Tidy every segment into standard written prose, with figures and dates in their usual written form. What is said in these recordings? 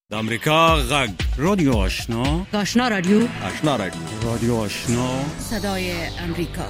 د امریکا غږ رادیو آشنا آشنا رادیو رادیو آشنا صدای امریکا.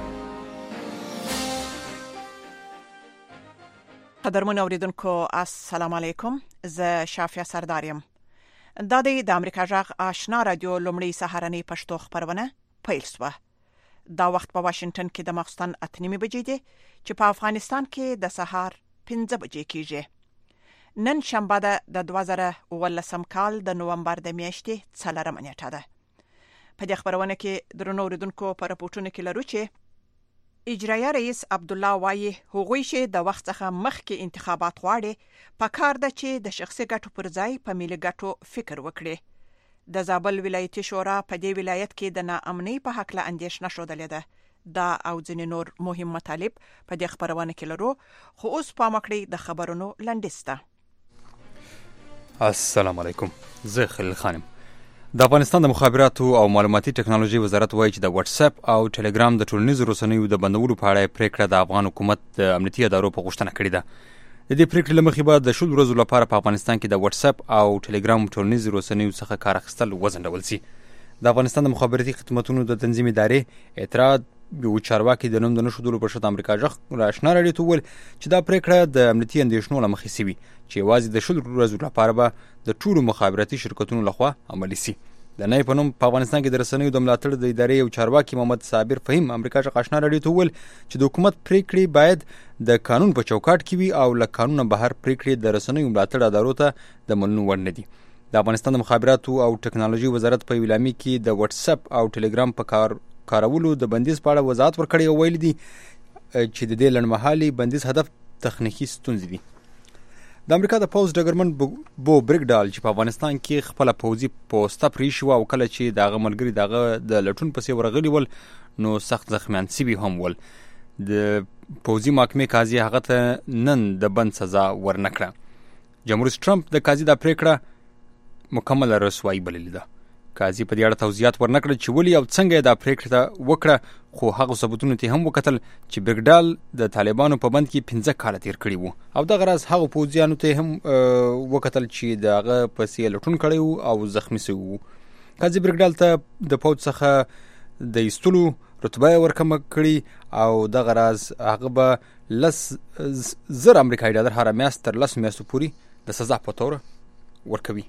قدرمن اوریدونکو السلام علیکم. زه شافیا سردارم. دا د امریکا غږ آشنا رادیو لومړی سهارنی پښتو خبرونه پیل شوه. دا وخت په واشنگټن کې د ماخستن 8:30 بجې دي چې په افغانستان کې د سهار 5 بجې کېږي. نن شنبه ده د 2019 کال د نومبر د میاشتې 4 نیټه ده. په دې خبرونه کې درنو اوریدونکو په راپورټونو کې لرو چې اجرایي رئیس عبدالله وایي هغوی چې د وخت څخه مخکې انتخابات غواړي په کار ده چې د شخصي ګټو پر ځای په ملي ګټو فکر وکړي. د زابل ولایتي شورا په دې ولایت کې د ناامنۍ په حق له اندېښنه ښودلې ده. دا او ځینې نور مهم مطالب په دې خبرونه کې لرو، خو اوس پام وکړئ د خبرونو لنډیسته. السلام علیکم. زه خلیل خانم. د افغانستان د مخابراتو او معلوماتي ټکنالوژي وزارت وایي چې د واتس اپ او ټلګرام د ټولنیزو رسنیو د بندولو په اړه پریکړه د افغان حکومت د امنیتي ادارو په غوښتنه کړې ده. د دې پریکړې له مخې به د 10 ورځو لپاره په افغانستان کې د واتس اپ او ټلګرام ټولنیزو رسنیو څخه کار اخیستل وځنډول شي. د افغانستان د مخابراتي خدماتو د تنظیم ادارې اعتراض یو چارواکي د نوم د نشودلو پر شت امریکا غږ آشنا رادیو ته وویل چې دا پریکړه د امنیتي اندېښنو له مخې شوې چې یوازې د 10 ورځو لپاره به د ټولو مخابراتي شرکتونو لخوا عملي شي. د نای په نوم په افغانستان کې د رسنیو د ملاتړ د ادارې یو چارواکي محمد صابر فهیم امریکا غږ آشنا رادیو ته وویل چې د حکومت پریکړې باید د قانون په چوکاټ کې وي او له قانون بهر پریکړې د رسنیو ملاتړ ادارو ته د منلو وړ نه دي. د افغانستان د مخابراتو او ټکنالوژي وزارت په اعلامیه کې د واتس اپ او ټلګرام په کارولو د بندیز په اړه وضاحت ورکړی او ویلي دي چې د دې لنډمهالي بندیز هدف تخنیکی ستونزې دي. د امریکا د پوز ډګرمن بو برګډال چې په افغانستان کې خپل پوزي پوسټه پرې شو او کله چې دغه ملګری دغه د لټون پسې ورغلی ول نو سخت زخمیان سوي هم ول. د پوزي محکمې قاضي هغه ته نن د بند سزا ورنکړه. جمهوریت ټرمپ د قاضي د پریکړه مکمل رسوایی بللې ده. قاضي په دې اړه توضیحات ورنکړل چې ولې او څنګه دا پریکړه وکړه، خو هغه ثبوتونه ته هم وکتل چې برګډال د طالبانو په بند کې 15 کال تیر کړی وو او د غرض هغه پوځیانو ته هم وکتل چې دغه پسې لټون کړی او زخمی شوی وو. قاضي برګډال ته د پوځ څخه د ایستلو رتبه ورکم کړی او د غرض هغه به 10,000 امریکایي ډالر هر میاشت تر 10 میاشتو پورې د سزا په تور ورکوي.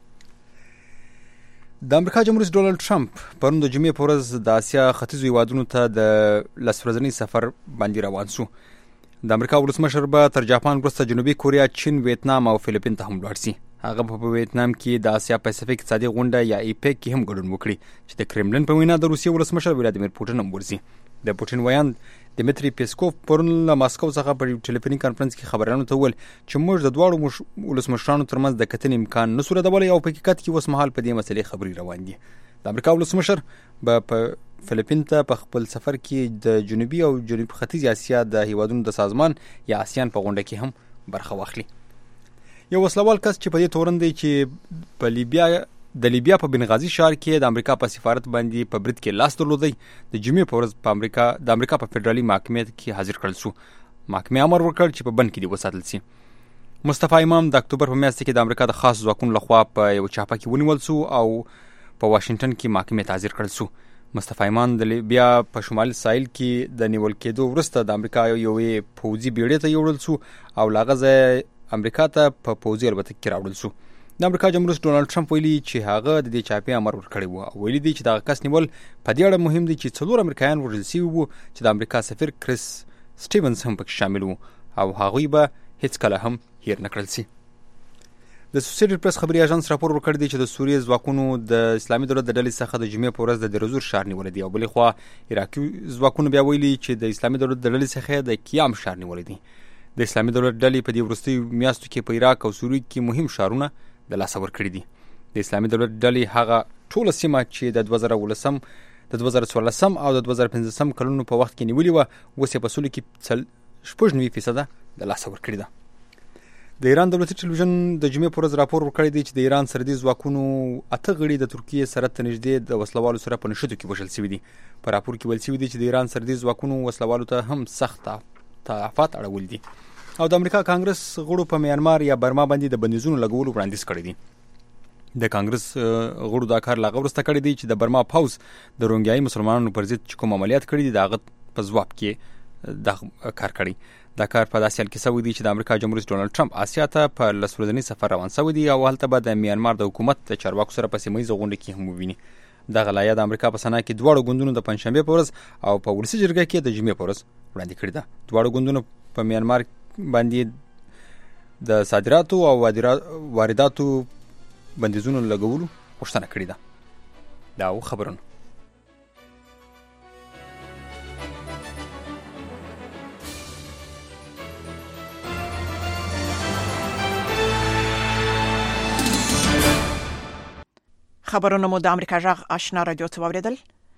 د امریکا جمهور رئیس ډونالد ټرمپ پرون د جمعې په ورځ د اسیا ختیځو هیوادونو ته د 10 ورځني سفر باندې روان شو. د امریکا ولسمشر به تر جاپان وروسته جنوبي کوریا، چین، ویتنام او فلیپین ته هم لاړ شي. هغه په ویتنام کې د اسیا پاسفیک اقتصادي غونډه یا ایپیک کې هم ګډون وکړي چې د کرملین په وینا د روسیې ولسمشر ولادیمیر پوټین هم ورسي. د پوټین ویاند دمیتری پیسکوف پرون له ماسکو څخه په ټلیفوني کانفرنس کې خبرانو ته وویل چې موږ د دواړو ولسمشرانو ترمنځ د کتنې امکان نه سو ردولی او په حقیقت کې اوس مهال په دې مسلې خبرې روان دي. د امریکا ولسمشر به په فلیپین ته په خپل سفر کې د جنوبي او جنوب ختیځ اسیا د هیوادونو د سازمان یا آسیان په غونډه کې هم برخه واخلي. یو وسلوال کس چې په دې تورن دی چې په لیبیا په بنغازي ښار کې د امریکا په سفارت باندې په برید کې لاس درلودی د جمعې په ورځ د امریکا په فدرالي محکمې کې حاضر کړل شو. محکمې امر وکړ چې په بند کې دی وساتل شي. مصطفی امام د اکتوبر په میاشت کې د امریکا د خاص ځواکونو لخوا په یو چاپه کې ونیول شو او په واشنگټن کې محکمې ته حاضر کړل شو. مصطفی امام د لیبیا په شمالي ساحل کې د نیول کېدو وروسته د امریکا یوې پوځي بیړۍ ته یوړل شو او له هغه ځایه امریکا ته په پوځي الوتکه کې راوړل شو. د امریکا جمهور رئیس ډونالد ټرمپ ویلي چې هغه د دې چاپې امر ورکړی وو او ویلي دی چې دغه کس نیول په دې اړه مهم دی چې 4 امریکایان وژل شوي وو چې د امریکا سفیر کریس سټیونز هم پکې شامل وو او هغوی به هیڅ کله هم هیر نه کړل شي. د اسوسییټډ پریس خبري اژانس راپور ورکړی دی چې د سوریې ځواکونو د اسلامي دولت د ډلې څخه د جمعې په ورځ د درزور ښار نیولی دی او بلې خوا عراقي ځواکونو بیا ویلي چې د اسلامي دولت د ډلې څخه د قیام ښار نیولی دی. د اسلامي دولت ډلې په دې وروستیو میاشتو کې په عراق او سوریې کې مهم ښارونه د لاسه ورکړي دي. د اسلامي دولت ډلې هغه ټوله سیمه چې د 2014 او د 2015 کلونو په وخت کې نیولې وه اوس یې په سلو کې 96% د لاسه ورکړي ده. د ایران دولتي ټلویزیون د جمعې په ورځ راپور ورکړی دی چې د ایران سرحدي ځواکونو 8 غړي د ترکیې سرحد ته نږدې د وسلوالو سره په نښتو کې وژل شوي دي. په راپور کې ویل شوي دي چې د ایران سرحدي ځواکونو وسلوالو ته هم سخت تضعیفات اړولي دي او د امریکا کانګرس غړو په میانمار یا برما باندې د بندیزونو لګولو وړاندیز کړی دی. د کانګرس غړو دا کار لغورسته کړی دی چې د برما پاوز د روهنګیایي مسلمانانو پر ضد کوم عملیات کړی دي دغه په ځواب کې د کار کړی. دا کار په داسې حال کې شوی دی چې د امریکا جمهور رئیس ډونالد ټرمپ آسیا ته په لسورځنی سفر روان شوی دی او هلته به د میانمار د حکومت د چارواکو سره په سیمه غونډه کې هم وویني. دغه لایحه د امریکا په سنا کې دواړو ګوندونو د پنځشنبه په ورځ او په ولسي جرګه کې د جمعې په ورځ وړاندې کړې ده. دواړو ګوندونو په میانمار باندې د صادراتو او وارداتو بندیزونو لګولو غوښتنه کړې ده. دا خبرونه خبرونه مو د امریکا جغ آشنا رادیو ته واوریدل.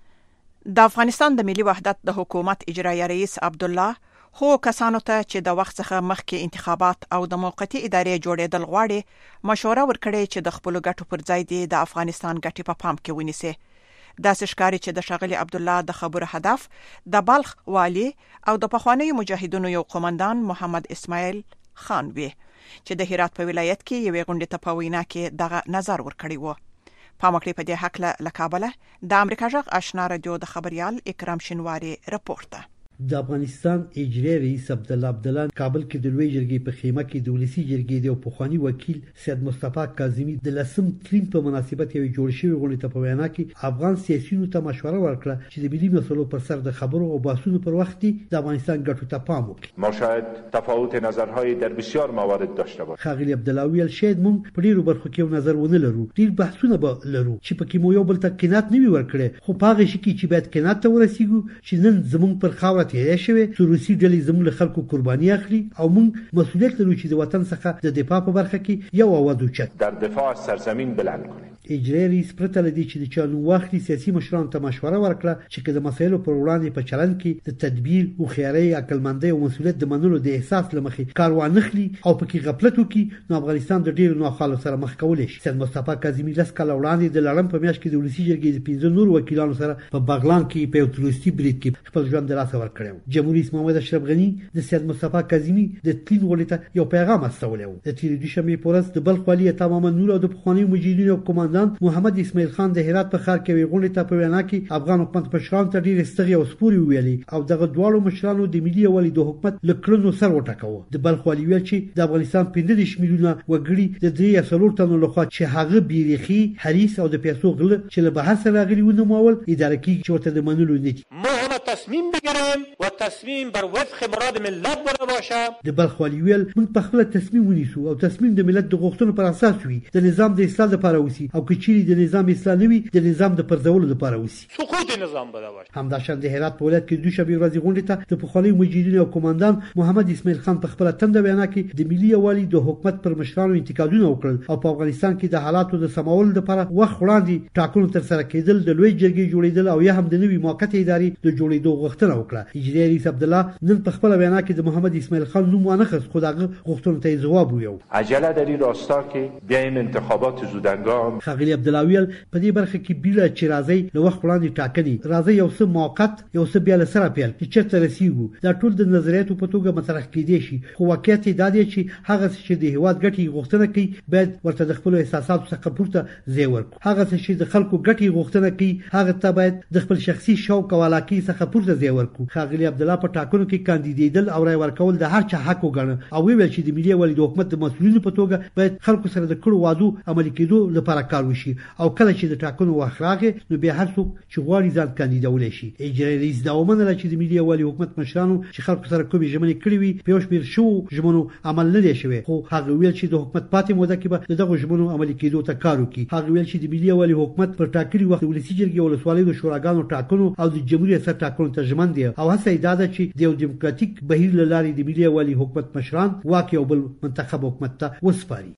د افغانستان د ملي وحدت د حکومت اجرایي رئیس عبد الله هو کسانو ته چې د وخت څخه مخکې انتخابات او د موقتی ادارې جوړېدل غواړي مشوره ورکړي چې د خپل ګټو پر ځای دی د افغانستان ګټې په پام کې ونیسي. دا ښکاري چې د شغلی عبد الله د خبرو هدف د بلخ والی او د پخوانی مجاهدونو یو قومندان محمد اسماعیل خان وی چې د هرات په ولایت کې یو غونډه ته په وینا کې دغه نظر ورکړی و. پامکړی په دې حق له کابل د امریکا جغ آشنا رادیو د خبريال اکرام شینواری رپورټ. د افغانستان اجرایي رئیس عبد الله کابل کې د لوی جرګې په خیمه کې د ولسی جرګې د پخوانی وکیل سید مصطفی کاظمی د لسم تریم په مناسبت یو جوړ شوی غونډه ته په وینا کې افغان سیاسيونو ته مشوره ورکړه چې د ملي مسلو پر سر د خبرو او بحثونو پر وخت د افغانستان ګټو ته پام وکړي. ما شاید تفاوت نظرهای در بسیار موارد داشته باشیم. خاغلی عبد الله ویل شاید مونږ په ډیرو برخو کې نظر ونه لرو، ډیر بحثونه به لرو چې پکې مو یو بل ته قناعت نه وي ورکړي، خو په هغه شي کې چې باید قناعت ته ورسیږو چې نن زمونږ پر خاوره تیرې شوی روسي ډلې زموږ خلکو قرباني اخلي او موږ مسؤلیت لرو چې د وطن څخه د دفاع په برخه کې یو اواز اوچت در دفاع از سرزمین بلند کنیم. اجرایي رئیس پرته لدی چې د چانو واخلي سیاسي مشرانو ته مشوره ورکړه چې د مسایلو پر وړاندې په چلند کې د تدبیر او خیاري عقلمندۍ او مسؤلیت د منلو د احساس لمخې کار وانخلي او پکې غفلت وکړي نو افغانستان د ډیرو ناخالو سره مخ کولای شي. سید مصطفی کاظمی لاس کال وړاندې د لړم په میاشت کې د ولسی جرګې د 15 نور وکیلانو سره په بغلان کې په تروریستي برید کې خپل ژوند د لاسه ورکړو. جمهوریت رئیس محمد اشرف غنی د سید مصطفی کاظمی د تلین غوړې ته یو پیغام استولی و. د تیر دوشنبه په ورځ د بلخ والی تماما نور او د پخوانی مجاهدینو قومندان محمد اسماعیل خان د هرات په ښار کې غونډه ته په وینا کې افغان حکومت مشرانو ته ډیر ستغي او سپوري ویلي او دغه دواړو مشرانو د ملي یووالي د حکومت لکړنو سر وټکاوه. د بلخ والی ویل چې د افغانستان 15 میلیونه وګړي د 3 تنو لخوا چې هغه بیرخي حریص او د پیسو غله چې له بحث راغلي ونه مول اداره کې چې ورته د منلو نه دي. ما هم تصمیم بگیریم و تصمیم بر وفق مراد ملت بوده باشه. د بلخ والی ویل موږ په خپل تصمیم ونیسو او تصمیم د ملت د غوښتنو پر اساس وي د نظام د اصلاح لپاره وسی او کچيري د نظام اصلاح نه وي د نظام د پرځولو لپاره وسی سقوط نظام بوده باشه. همداشان د هرات په ولایت کې دوشنبه ورځ غونډه ته د پخوانی مجاهدینو قومندان محمد اسماعیل خان په خپل تند وینا کې د ملي یووالي د حکومت پر مشرانو انتقادونه وکړل او په افغانستان کې د حالاتو د سمول لپاره وخت وړاندې ټاکنو تر سره کېدل د لوی جرګې جوړېدل او یا هم د نوي موقته ادارې د جوړېدو غوښتنه وکړه. اجرایي رئیس عبد الله نن په خپل وینا کې د محمد اسماعیل خان نوم ونخص خو دغه غوښتنو ته جواب ویو. عجله در این راستا کې بیایم انتخابات زودهنگام. خاغلی عبد الله ویل په دې برخه کې بیره چې راځي له وخت وړاندې ټاکنې راځي یو څه موقت یو څه بیا له سره پیل چې چرته رسیږو دا ټول د نظریاتو په توګه مطرح کېدي شي خو واقعیت دا دی چې هغه چې د هیواد ګټي غوښتنه کوي باید ورته د خپل احساساتو څخه پورته ځای ورکړي. هغه چې د خلکو ګټي غوښتنه کوي هغه ته باید د خپل شخصي شوق او علاقې څخه پورته ځای ورکړي. خاغلی عبد الله په ټاکنو کې کاندیدېدل او رای ورکول د هر چا حق وګڼه او ویل چې د ملي یووالي د حکومت د مسؤلینو په توګه باید خلکو سره د کړو وعدو عملي کېدو لپاره کار وشي او کله چې د ټاکنو وخت راغی نو بیا هر څوک چې غواړي ځان کاندیدولای شي. اجرایي رئیس دا ومنله چې د ملي یووالي حکومت مشرانو چې خلکو سره کومې ژمنې کړې وي په یو شمېر شو ژمنو عمل نه دی شوی خو هغه ویل چې د حکومت پاتې موده کې به دغه ژمنو عملي کېدو ته کار وکړي. هغه ویل چې د ملي یووالي حکومت پر ټاکلي وخت ولسی جرګې ولسوالۍ د شوراګانو ټاکنو او د جمهوریت ریاست ټاکنو ته ژمن دی او هڅه یې ده چې د یو دیموکراتیک بهیر له لارې د ملي یووالي حکومت مشران واک یو بل منتخب حکومت ته وسپاري.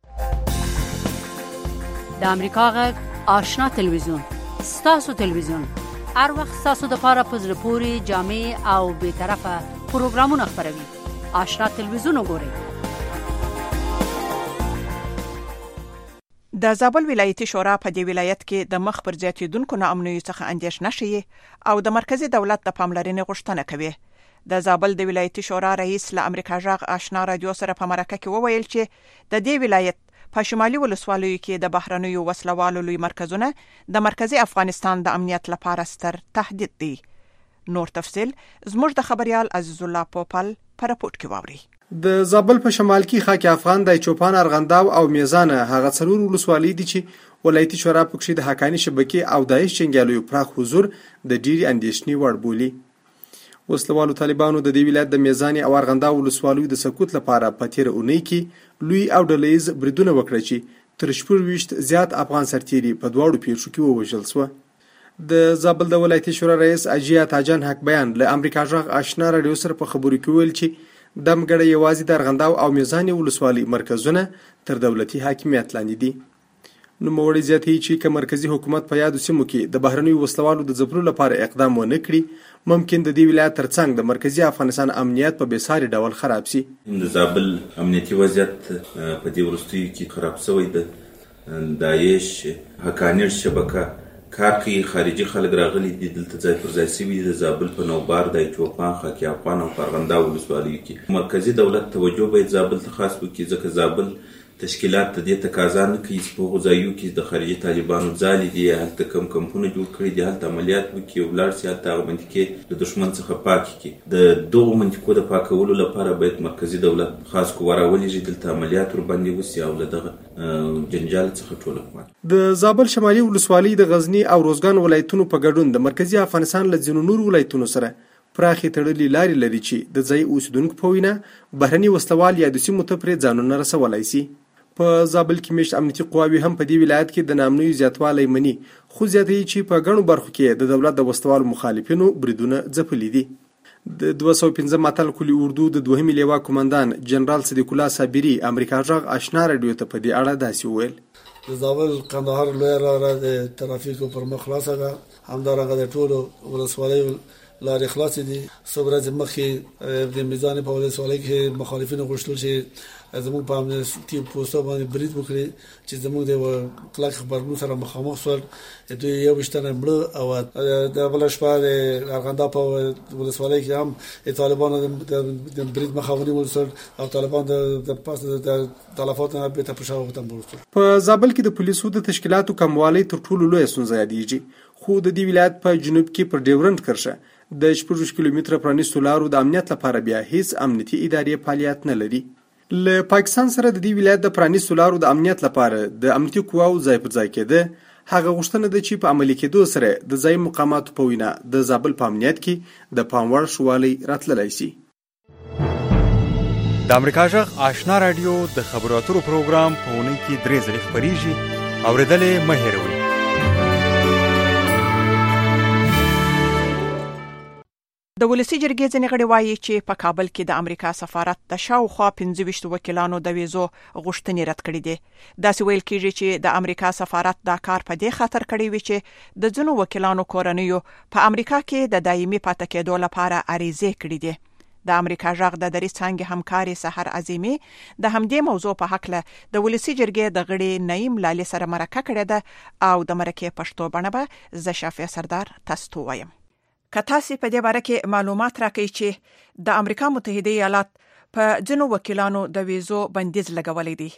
د امریکا غږ آشنا تلویزیون ستاسو تلویزیون هر وخت ستاسو د لپاره په زړه پورې جامع او به طرفه پروګرامونه خبروي. آشنا تلویزیون وګورئ. د زابل ولایتي شورا په دې ولایت کې د مخ پر زیاتیدونکو ناامنۍ څخه اندېښنه شي او د مرکزی دولت د پاملرنې غوښتنه کوي. د زابل د ولایتي شورا رئیس له امریکا جغ آشنا رادیو سره په مرکه کې وویل چې د دې ولایت په شمالي ولسوالیو کې د بهرنیو وسلوالو لوی مرکزونه د مرکزی افغانستان د امنیت لپاره ستر تهدید دي. نور تفصيل زموږ د خبريال عزیز الله پوپل پر راپورټ کې واوري. د زابل په شمال کې خاک افغان د چوپان ارغنداو او میزان هغه څلور ولسوالۍ دي چې ولایتي شورا پکې د حقانی شبکې او داعش جنگیالیو پراخ حضور د ډیری اندیشنې وړ بولی. وسلوالو طالبانو د دې ولایت د میزان او ارغنداو ولسوالیو د سقوط لپاره په تیر اونۍ کې لوی او ډلهیز بریدونه وکړل چې تر 24 زیات افغان سرتیري په دواړو پیښو کې ووژل شو. د زابل د ولایتي شورا رئیس اجیا تاجان حق بیان له امریکا ژغ آشنا رادیو سره په خبرو کې ویل چې د مګړې یوازې د ارغنداو او میزان ولسوالۍ مرکزونه تر دولتي حاکمیت لاندې دي. نو موړي زیاتې چې که مرکزی حکومت په یادو سیمو کې د بهرنیو وسلوالو د ځپلو لپاره اقدام ونه کړي ممکن د دې ولایت ترڅنګ د مرکزی افغانستان امنیت په بېساري ډول خراب شي. د زابل امنیتي وضعیت په دې وروستیو کې خراب شوی د داعش حقانی شبکه کار کوي. خارجي خلک راغلي دي دلته ځای پر ځای شوي د زابل په نوبار د چوپان خاک افغان او ارغنداو ولسوالیو کې مرکزی دولت توجه باید زابل ته خاص وکړي ځکه زابل تشکیلات د دې تقاضا نه کوي چې په غځایو کې د خارجي طالبانو ځالې دي هلته کمپونه جوړ کړي دي هلته عملیات وکړي او ولاړ شي هلته هغه منطقې د دښمن څخه پاک کړي. د دغو منطقو د پاکولو لپاره باید مرکزي دولت خاص قوه راولېږي دلته عملیات ورباندې وشي او له دغه جنجال څخه ټول افغان. د زابل شمالي ولسوالۍ د غزنی او روزګان ولایتونو په ګډون د مرکزي افغانستان له ځینو نور ولایتونو سره پراخې تړلې لارې لري چې د ځای اوسیدونکو په وینا بهرني وسلوال یا د سیمو ته پرې ځانونه رسولی شي. په زابل کې میشت امنیتي قواوې هم په دې ولایت کې د نامنوي زیاتوالی مني خو زیاتوي چې په ګڼو برخو کې د دولت د وسلوالو مخالفینو بریدونه ځپلي دي. د 215 اتل کلی اردو د دوهمې لیوا کمانډان جنرال صدیق الله صابری امریکا ژغ آشنا رادیو ته په دې اړه داسې وویل. د زابل قندهار لویه لاره د ترافیکو پر مخ خلاصه ده همدارنګه د ټولو ولسوالیو لارې خلاصې دي. څو ورځې مخکې د میزان په ولسوالۍ کې مخالفینو غوښتل چې زموږ په امنیتي پوسټو باندې برید وکړي چې زموږ د کلک خبرګون سره مخامخ شول. دوی یو وشتنه مړه او د بل شپه د ارغنداب په ولسوالۍ کې هم طالبانو د برید مخاوني ولسل او طالبان د پاس د تلفات نه به تاسو وختم ورسول. په زابل کې د پولیسو د تشکیلاتو کموالی تر ټولو لوی ستونزه یادېږي خو د دې ولایت په جنوب کې پر ډیورنډ کرښه د 14 کیلومتره پرانیستو لارو د امنیت لپاره بیا هیڅ امنیتي ادارې فعالیت نه لري. له پاکستان سره د دې ولایت د پرانیستو لارو د امنیت لپاره د امنیتي قواو ځای پر ځای کېده هغه غوښتنه ده چې په عملي کېدو سره د ځای مقاماتو په وینا د زابل په امنیت کې د پام وړ شوالی راتللی شي. د امریکا ژغ آشنا رادیو د خبرو اترو پروګرام په اونۍ کې 3 ځلې خپریږي اورېدلې مه هېروئ. د ولسی جرګې ځینې غړي وایي چې په کابل کې د امریکا سفارت د شاوخوا 25 وکیلانو د ویزو غوښتنې رد کړې دي. داسې ویل کېږي چې د امریکا سفارت دا کار په دې خاطر کړی وي چې د ځینو وکیلانو کورنیو په امریکا کې د دایمي پاتې کېدو لپاره عریضې کړې دي. د امریکا ژغ د درې څنګه همکاري سحر عظیمي د همدې موضوع په حق له د ولسی جرګې د غړي نعیم لالي سره مرکه کړې ده او د مرکه پښتو بڼه به ز شافعي سردار تاسو وایم. کتاسي په دې باره کې معلومات راکړي چې د امریکا متحده ایالات په ځینو وکیلانو د ویزو بندیز لګولې دي.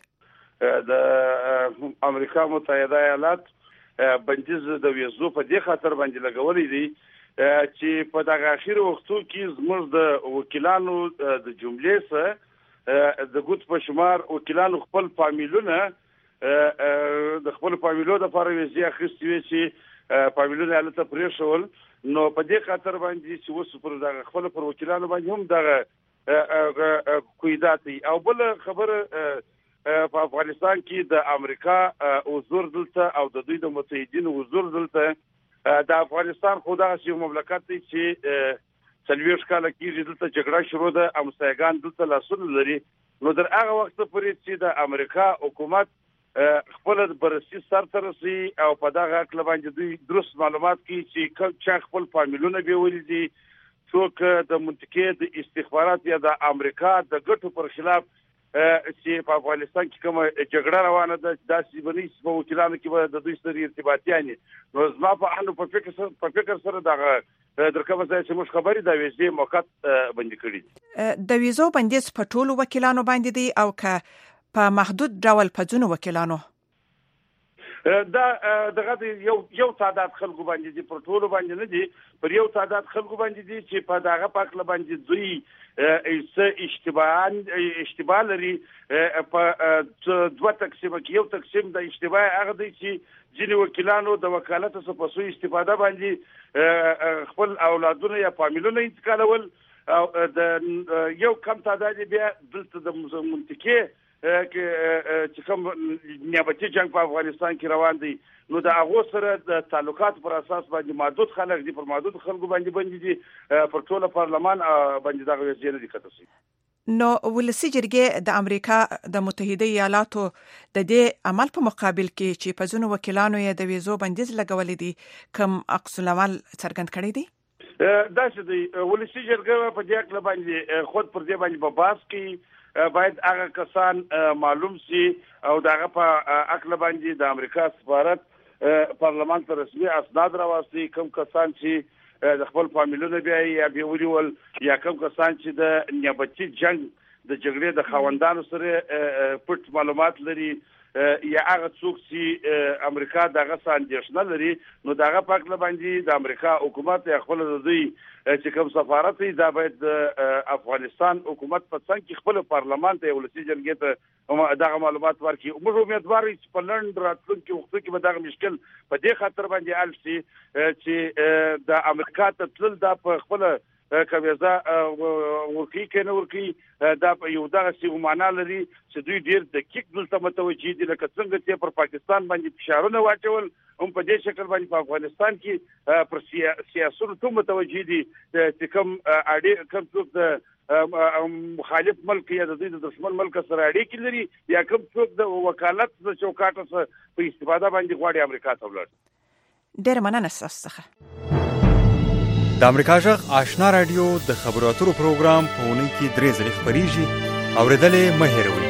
د امریکا متحده ایالات بندیز د ویزو په دې خاطر باندې لګولې دي چې په دغه اخیر وختو کې زموږ د وکیلانو د جملې سره د ګوت په شمار وکیلانو خپل فامیلونه د خپل فامیلو د لپاره ویزې اخیستې وي چې فامیلونه هلته پرېښول. نو په دې خاطر باندې چې اوس پر دغه خپل پر وکیلانو باندې هم دغه قیودات دي. او بل خبره په افغانستان کې د امریکا حضور دلته او د دوی د متحدینو حضور دلته د افغانستان خدا یو مملکت دی چې 40 کال کېږي دلته جګړه شروع ده امسایګان دلته لاسونه لري. نو در هغه وخت پورې چې د امریکا حکومت خپل بررسي سر ته رسي او په دغه اړه باندې دوی درست معلومات کوي چې چا خپل فامیلونه بیولې دي څوک د منطقې د استخبارات یا د امریکا د ګټو پر خلاف چې په افغانستان کې کومه جګړه روانه ده داسې بنې په وکیلانو کې د دوی سره ارتباطيان. نو زما په اړه په فکر سره دغه درکبه ځای چې موږ خبرې د ویزې موقت بندي کړي. د ویزو بندیز په ټولو وکیلانو باندې دی او که په محدود ډول په ځینو وکیلانو دا دغه یو تعداد خلکو باندې دي، پر ټولو باندې نه دي، پر یو تعداد خلکو باندې دي چې په دغه پاکله باندې دوی اشتباه لري. په دوه تقسیمه کې یو تقسیم د اشتباه هغه دی چې ځینې وکیلانو د وکالت څخه په سوء استفاده باندې خپل اولادونه یا فامیلونه انتقالول، او د یو کم تعداد بیا دلته د منطقې چې کوم نیابتي جنگ په افغانستان کې روان دی، نو د هغو سره د تعلقات پر اساس باندې محدود خلک دي، پر محدود خلکو باندې بندي دي، پر ټوله پارلمان باندې دغه وضعیت دي کتل. نو ولسی جرګې د امریکا د متحده ایالاتو د دې عمل په مقابل کې چې په ځینو وکیلانو یې د ویزو بندیز لګولې دي کوم عکس العمل څرګند کړی دی؟ دا چې دی ولسی جرګه په دې اړه باندې خود پر دې باندې په باس کې باید هغه کسان معلوم سي او دغه په عقل باندې د امریکا سفارت پارلمان ته رسمي اسناد راوستي، کوم کسان چې د خپل فامیلونو بیا یا بیولول یا کوم کسان چې د نیابتي جنگ د جګړې د خاوندانو سره پټ معلومات لري یا هغه څوک چې امریکا دغه ساندېشنه لري، نو دغه پاکله باندې د امریکا حکومت یا خپل د دوی چې کوم سفارت دی دا باید د افغانستان حکومت په څنګ کې خپل پارلمان ته ولسی جرګې ته دغه معلومات ورکړي. موږ امیدوار یو چې په لنډ راتلونکي وخت کې به دغه مشکل په دې خاطر باندې حل شي چې د امریکا ته تلل دا په خپل کویزه ورکی کنه ورکی دا یو دغه سی معنا لري چې دوی ډیر دقیق دلته متوجي دي، لکه څنګه چې پر پاکستان باندې فشارونه واچول هم په دې شکل باندې په افغانستان کې پر سیاستونو ته متوجي دي چې کوم اړې کوم څوک د مخالف ملک یا د دوی د دشمن ملک سره اړیکې لري یا کوم څوک د وکالت د چوکاټ څخه په استفاده باندې غواړي امریکا ته ولاړ. ډیر مننه ستاسو. د امریکا جغ آشنا رادیو د خبرو اترو پروګرام په اونۍ کې 3 ځله خبريږي، اوریدلې مه هېروئ.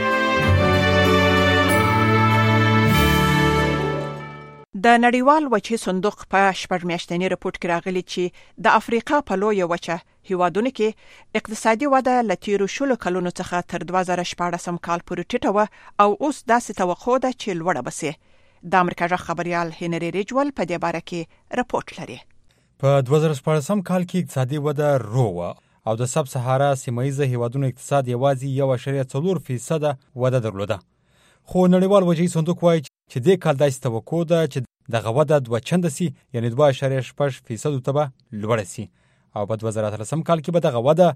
د نړیوال وچې صندوق په شپږ میاشتنی رپورت کې راغلی چې د افریقا په لویه وچه هیوادونو کې اقتصادي وده لتیرو شلو کلونو څخه تر 2014 کال پورې ټیټه و او اوس داسې توقع ده چې لوړه بسي. د امریکا جغ خبريال هنري ریجول په دې باره کې رپورت لري. په 2014 کال کې اقتصادي وده روه او د سب سهارا سیمایي هیوادونو اقتصاد یوازې 1.4% وده درلوده. خو نړیوال وجهي صندوق وایي چې دې کال داسې توقع ده چې دغه وده 2 چنده سي، یعنی 2.8% ته به لوړه سي، او په 2013 کال کې به دغه وده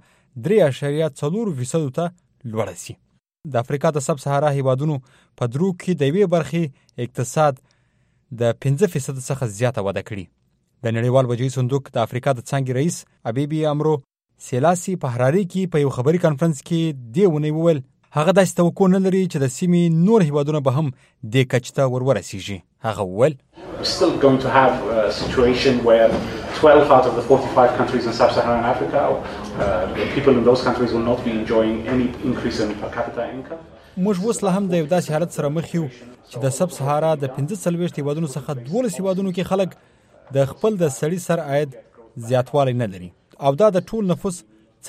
3.4% ته لوړه سي. د افریقا د سب سهارا هیوادونو په درو کې د یوې برخې اقتصاد د 5% څخه زیاته وده کړې. د نړیوال وجهي صندوق د افریقا د څانګې رئیس ابيبي امرو سیلاسي په حراري کې په یو خبري کانفرنس کې دی ونی وویل هغه داسې توقع نه لري چې د سیمې نور هیوادونه به هم د کچته ورورسیږي. هغه وویل We're still going to have a situation where 12 out of the 45 countries in sub-Saharan Africa, the people in those countries will not be enjoying any increase in per capita income. موږ اوس له هم د یو داسې حالت سره مخ یو چې د سب سهارا د 15 هیوادونو څخه 12 هیوادونو کې خلک د خپل د سړي سر عاید زیاتوالی نه لري او دا د ټول نفوس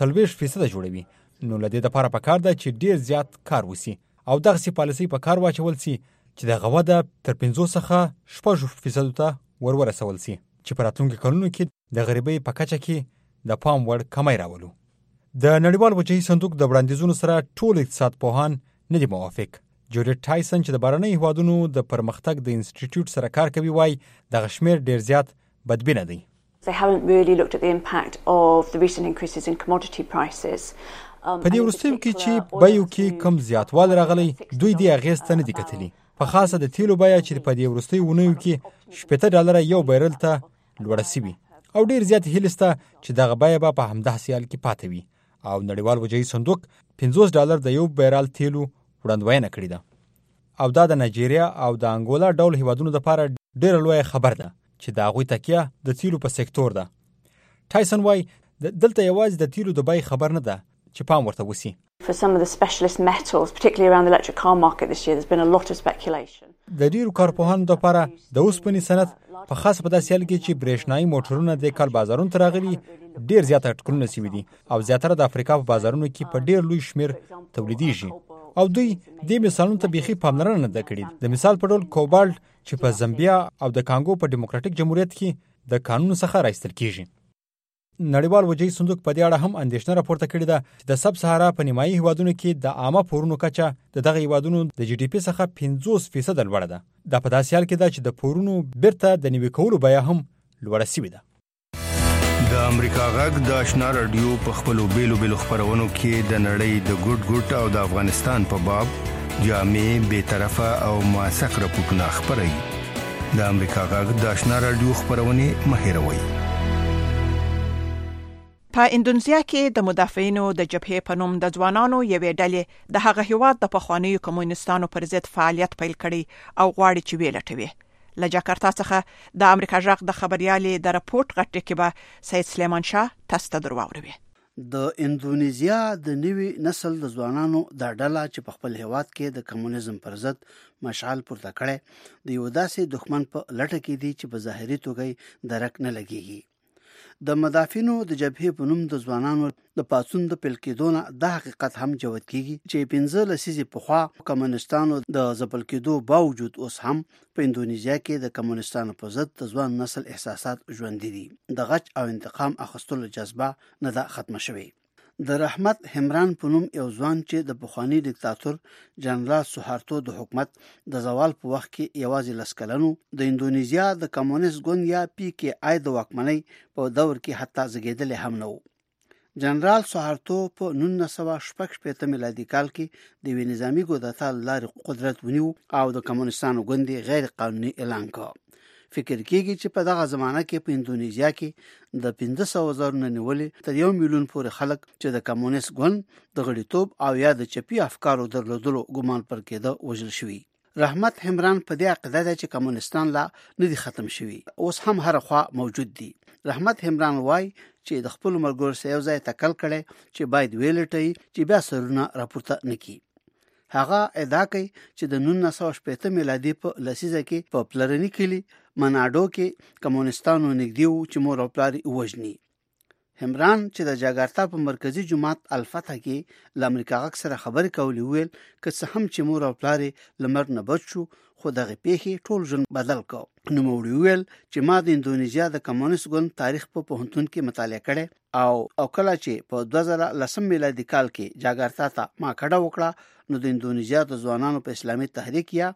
40% جوړوي. نو لدې د لپاره پکار ده چې ډیر زیات کار وسی او دغه سی پالیسي په کار واچول سي چې د غوډه تر 50 څخه 4% ته ورسول سي چې په راتلونکو کلونو کې د غریبۍ په کچه کې د پام وړ کمای راولو. د نړیوال وجهي صندوق د وړاندیزونو سره ټول اقتصاد پوهان نه دي موافق. جوریټ ټایسن چې د بهرنۍ هیوادونو د پرمختګ د انسټیټیوټ سره کار کوي وایي د شمیر ډیر زیات بدبینه دی. They haven't really looked at the impact of the recent increases in commodity prices. په دې وروستیو کې چې بیو کې کم زیاتوالی راغلی دوی دې اغیز ته نه دي کتلي، په خاصه د تیلو بیه چې په دې وروستیو اونیو کې $80 یو بیرل ته لوړه سوي او ډیر زیات هیله شته چې دغه بیه به په همداسې حال کې پاتې وي. او نړیوال وجهي صندوق $50 د یو بیرل تیلو وړاندوینه کړې ده او دا د نایجیریا او د انګولا ډول هیوادونو لپاره ډېره لویه خبر ده چې د هغوی تکیه د تیلو په سکتور ده. ټایسن وایي دلته یوازې د تیلو د بیې خبر نه ده چې پام ورته وسی. For some of the specialist metals, particularly around the electric car market this year, there's been a lot of speculation. د ډیرو کارپوهانو لپاره د اوسپنې صنعت په خاص په داسې حال کې چې برېښنایي موټرونه د کال بازارونو ته راغلي ډیر زیات اټکلونه سوي دي او زیاتره د افریقا په بازارونو کې په ډیر لوی شمیر تولیدیږي. او دوی دې مثالونو ته بيخي پاملرنه نه کړې. د مثال په ډول کوبالټ چې په زامبیا او د کانګو په ډیموکراټیک جمهوریت کې د قانون څخه راایستل کیږي. نړیوال وجهي صندوق په دې اړه هم اندېښنه راپورته کړې ده چې د سب صحرا په نیمایي هیوادونو کې د عامه پورونو کچه د دغه هیوادونو د جی ډي پی څخه 50% لوړه ده. دا په داسې حال کې ده چې د پورونو بیرته د نوي کولو بیه هم لوړه شوې ده. د امریکا غږ د آشنا رادیو په خپلو بیلو خپرونو کې د نړۍ د ګډ او د افغانستان په باب جامع بې طرفه او موثق راپورټونه خپروي. د امریکا غږ د آشنا رادیو خپرونې مه هېروئ. په اندونیزیا کې د مدافعینو د جبهې په نوم د ځوانانو یوې ډلې د هغه هیواد د پخوانیو کمونستانو پر ضد فعالیت پیل کړی او غواړي چې ویلټوي. له جاکارتا څخه د امریکا غږ د خبريالې د راپورټ غټ کې به سید سلیمان شاه تاسو ته درواوروي. د اندونیزیا د نوي نسل د ځوانانو د ډله چې په خپل هیواد کې د کمونیزم پر ضد مشعل پورته کړي د یو داسې دښمن په لټه کې دي چې په ظاهري توګه درک نه لګيږي. د مدافعینو د جبهې په نوم د ځوانانو د پاڅون د پیل کېدو نه د حقیقت هم جوت کیږي چې 15 لسیزې پخوا کمونستانو د ځپل کېدو باوجود اوس هم په اندونیزیا کې د کمونستانو په ضد د ځوان نسل احساسات ژوندۍ دي. د غچ او انتقام اخیستلو جذبه نه ده ختمه شوې. د رحمت همران په نوم یو ځوان چې د پخوانی ډیکټاتور جنرال سوهارتو د حکومت د زوال په وخت کې یوازې لسکلنو د اندونیزیا د کمونیست ګوند یا پی کې آی د واکمنۍ په دور کې حتی زګیدل هم نه و. جنرال سوهارتو په 1946 میلادي کال کې د وی نظامی ګوندتا لارې قدرت ونیو او د کمونستانو ګوند غیر قانوني اعلان کړ. فکر کېږي چې په دغه زمانہ کې په اندونیزیا کې د 500,000 نه نیولې تر 1 میلیون پورې خلک چې د کمونیست ګوند د غړیتوب او یا د چپی افکارو درلودلو ګمان پر کېده وژل شوی. رحمت همران په دې عقیده ده چې کمونستان لا نه دي ختم شوی، اوس هم هر خوا موجود دي. رحمت همران وای چې د خپل مرګور سره یو ځای تکل کړي چې باید ویلټي چې بیا سرونه راپورته نکړي. هغه ادعا کوي چې د 1980 میلادي په لسیزه کې په پلرنی کلی مناډو کې کمونستانو نږدې وو چې مور او پلار یې وژني. همران چې د جاکارتا په مرکزی جماعت الفتح کې ل امریکا غږ سره خبرې کولې ویل که څه هم چې مور او پلار لمر نه بچ شو خو دغه پیښې ټول ژوند بدل کړ. نو موري ویل چې ما د اندونیزیا د کمونیست ګوند تاریخ په پوهنتون کې مطالعه کړې او کله چې په 2010 میلادي کال کې جاکارتا ته ما کډه وکړه نو د اندونیزیا د ځوانانو په اسلامي تحریک یا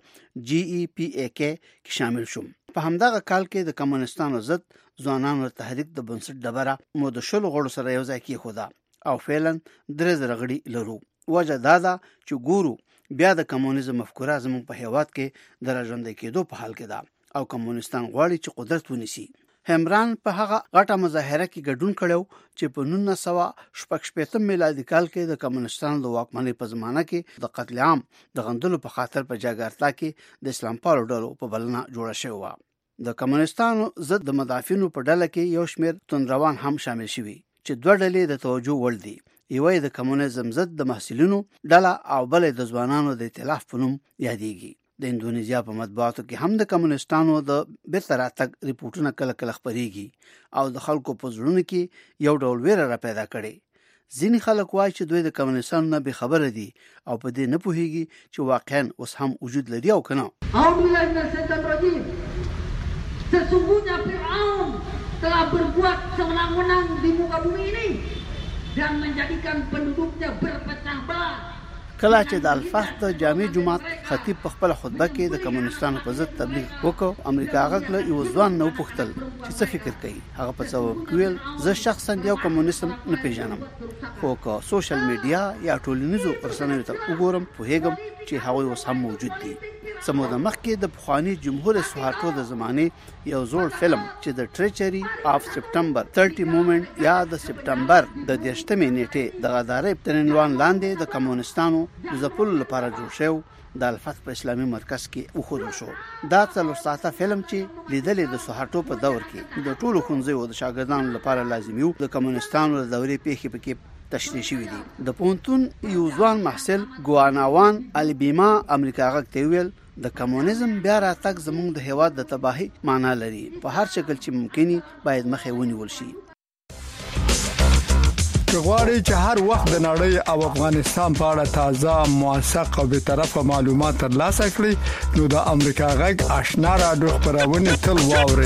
GEPAK کې شامل شوم. په همدغه کال کې د کمونستانو ضد ځوانانو تحریک د بنسټ ډبره مو د شلو غړو سره یو ځای کېښوده او فعلا 3,000 غړي لرو. وجه دا ده چې ګورو بیا د کمونیزم مفکوره زموږ په هیواد کې د راژوندي کېدو په حال کې ده او کمونستان غواړي چې قدرت ونیسي. همران په هغه غټه مظاهره کې ګډون کړو چې په 1946 میلادي کال کې د کمونستانو د واکمنۍ په زمانه کې د قتل عام د غندلو په خاطر په جاکارتا کې د اسلام پالو ډلو په بلنه جوړه شوې و. د کمونستانو ضد د مدافعینو په ډله کې یو شمېر توندروان هم شامل شوي چې دوه ډلې د توجه وړ دي. یوه د کمونیزم ضد د محصلینو ډله او بلې د ځوانانو د ائتلاف په نوم یادېږي. د اندونیزیا په مطبوعاتو کې هم د کمونستانو د بیرته راتګ ریپورټونه کله کله خپرېږي او د خلکو په زړونو کې یو ډول ویره را پیدا کړي. ځینې خلک وایي چې دوی د کمونستانو نه بې خبره دي او په دې نه پوهېږي چې واقعا اوس هم وجود لري او که نه. Sesungguhnya Fir'aun telah berbuat sewenang-wenang di muka bumi ini dan menjadikan penduduknya berpecah belah. کله چې د الفتح د جامع جماعت خطیب په خپل خطبه کې د کمونستانو په ضد تبلیغ وکړ، امریکا غږ له یو ځوان نو پوښتل چې څه فکر کوي. هغه په ځواب ویل زه شخصا یو کمونیست نه پیژنم خو که سوشل میډیا یا ټولنیزو رسنیو ته وګورم پوهیږم چې هغوی اوس هم موجود دي. سمو د مخکې د پخوانی جمهور سوهارتو د زمانې یو زوړ فلم چې د ټریچری اف سپټمبر 30 مومنت یا د سپټمبر د 10مې نیټې د غدارۍ په عنوان لاندې د کمونستانو د ځپلو لپاره جوړ شوی د الفتح په اسلامي مرکز کې وښودل شو. دا 3 ساعته فلم چې لیدلې د سوهارتو په دور کې د ټولو ښوونځیو د شاګردانو لپاره لازمي و د کمونستانو د دورې پیښې پکې تشریح شوی دي. د پونتون یو ځوان محصل ګواناوان البیما امریکا غږ ته ویل د کمونیزم بیا راتګ زموږ د هیواد د تباہی معنا لري. په هر شکل چې ممکني باید مخه ونیول شي. غواړئ چې هر وخت د نړۍ او افغانستان په اړه تازه موثق او به طرفه معلومات ترلاسه کړئ نو د امریکا غږ آشنا رادیو خبرونه تل واورئ.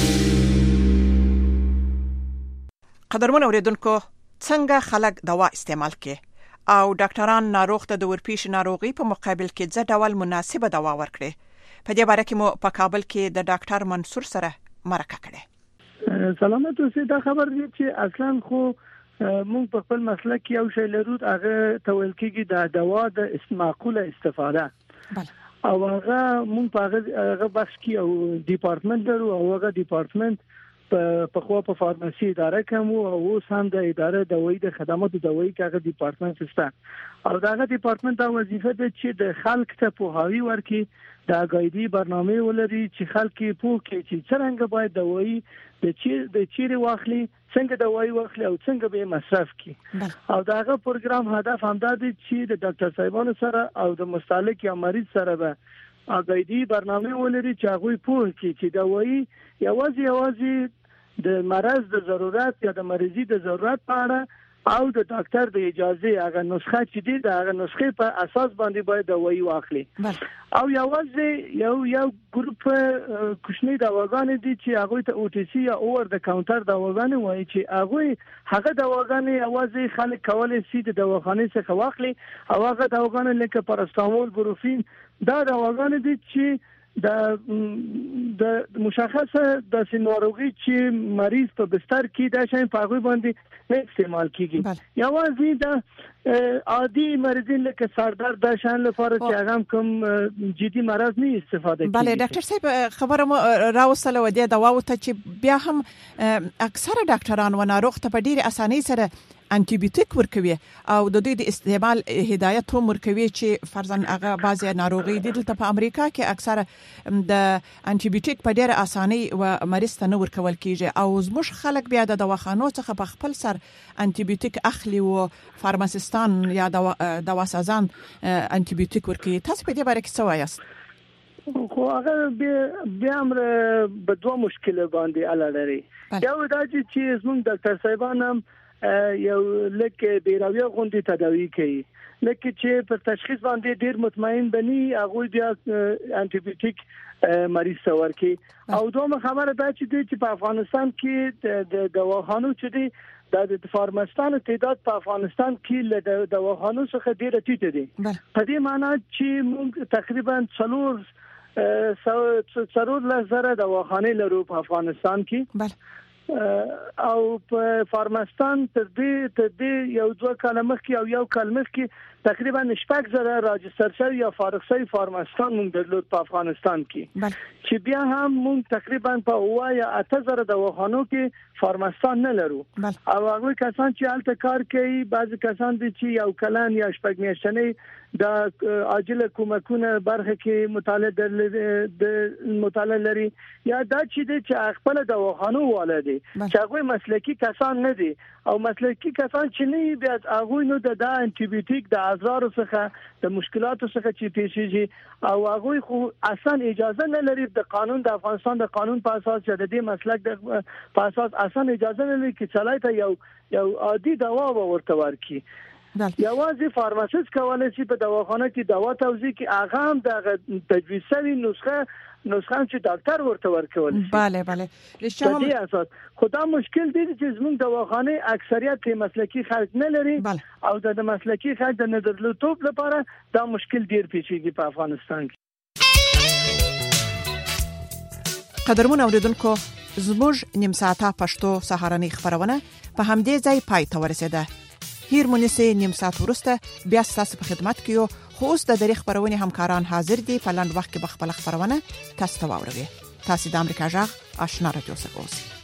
قدرمن اوریدونکو څنګه خلک دوا استعمال کوي او ډاکټران ناروغ ته د ورپېښ ناروغي په مقابل کې ځکه ډول مناسبه دوا ورکړي. په دې باره کې مو په کابل کې د ډاکټر منصور سره مرکه کړې. سلامت اوسئ. دا خبر دی چې اصلا خو مونږ په خپل مسلک کې یو شی لرو، هغه تول کېږي د دوا د معقوله استفاده. او هغه مونږ په هغه بخش کې یو ډپارټمنټ لرو او هغه ډپارټمنټ په خو په فارماسي اداره کوم او اوس هم د اداره د وای د خدماتو د وای کاغه ډپارټمنټ شته. او داغه ډپارټمنټ دا وظیفه ده چې د خلک ته پوهاوی ورکړي، د غایدي برنامه ولري چې خلک پوه کړي چې څنګه باید د وای د چیرې واخلي، څنګه د وای واخلي او څنګه به مصرف کړي. او داغه پروګرام هدف هم دا دی چې د ډاکټر صاحبانو سره او د مستهلک یا مریض سره به غایدي برنامه ولري چې هغه پوه کړي چې د وای یوازې د مرض د ضرورت یا د مریضي د ضرورت په اړه او د ډاکټر د اجازه هغه نسخه چې دی د هغه نسخه په اساس باندې باید دوايي واخلي. او یوازې یو ګروپ کوچنی دواګانې دي چې هغه ته او ټي سي یا اور د کاونټر دواګانې وایي چې هغه دواګانې یوازې خلک کولای شي د دواخانې څخه واخلي. او هغه دواګانې لکه پاراستامول، بروفین، دا دواګانې دي چې د مشخصه د سینوروغي چې مریض په بستر کې دا شین په هغه باندې نه استعمال کیږي. یوازې د عادي مریضین لکه سردرد د شان لپاره چې هغه کوم جدي مرض نه استفاده کیږي. بله ډاکټر صاحب خبره مو راوصله و دې دوا وته چې بیا هم اکثره ډاکټران و ناروغ ته په ډیره اسانۍ سره انټي بیوټیک ورکوي او د دوی د استعمال هدایت هم ورکوي چې فرضاً هغه بعضی ناروغي دي دلته په امریکا کې اکثره د انټي بیوټیک په ډیره اسانۍ و مریض ته نه ورکول کیږي او زموږ خلک بیا د دواخانو څخه په خپل سر انټي بیوټیک اخلي او فارماسستان یا دواسازان انټي بیوټیک ورکوي. تاسو په دې باره کې څه وایاست؟ خو هغه بیا هم په دوه مشکل باندې اړه لري. یو دا چې زموږ ډاکټر صاحبان هم یو لکه بیراوی غونډې تداوی کوي، لکه چې په تشخیص باندې ډیر مطمئن بني هغه بیا انټي بیوټیک مریض څور کوي. او دوه خبره دا چې په افغانستان کې د دواخانو چې دی د فارماستانو تعداد په افغانستان کې له دواخانو څخه ډیر ټیټ دی. په دې معنی چې موږ تقریبا 4,000 دواخانې لرو په افغانستان کې. او په فارماستان تر دې یو دوه کاله مخکې او یو کال مخکې تقریبا 6,000 راجستر شوی یا فارغ شوی فارماستان موږ درلود په افغانستان کې. چې بیا هم موږ تقریبا په 8,000 دواخانو کې فارماستان نه لرو. او هغه کسان چې الته کار کوي، بعضی کسان دي چې یو کلن یا شپږ میاشتنی د عاجله کومکونه برخه کې مطالعه لري، یا دا چې خپل دواخانو والدي چې هغه مسلکی کسان نه دي او مسلکی کسان چې نه بیا هغه نو د انټي بیوټیک د اضرار څخه د مشکلاتو څخه چې پیښیږي او هغه خو اصلا اجازه نه لري د قانون د افغانستان د قانون په اساس چې د دې مسلک په اساس اصلا اجازه نه لري چې چلایته یو عادي دوا ورته ورکړي. یوازې فارماسیست کولای شي په دواخانه کې دوا توزیع کې هغه هم د تجویز شوی نسخه چې ډاکټر ورته ورکول شي. بله رښتیا دې اساس خدا مشکل دی چې زموږ دواخانه اکثریت مسلکی خلک نه لري او د مسلکی خلک د نظرلوتوب لپاره دا مشکل ډیر پیچیږي په افغانستان کې. قدرمن اوریدونکو زموږ نیم ساعته پښتو سهارنۍ خبرونه په همدې ځای پای ته ورسیده. هیر مونږه نیم ساعت ورسته بیا تاسو په خدمت کې یو. خو اوس د دری خبرونه همکاران حاضر دي په لاند وخت کې بخپل خبرونه تاسو ته واوروي. تاسو د امریکا جغ آشنا رادیو څخه اوسئ.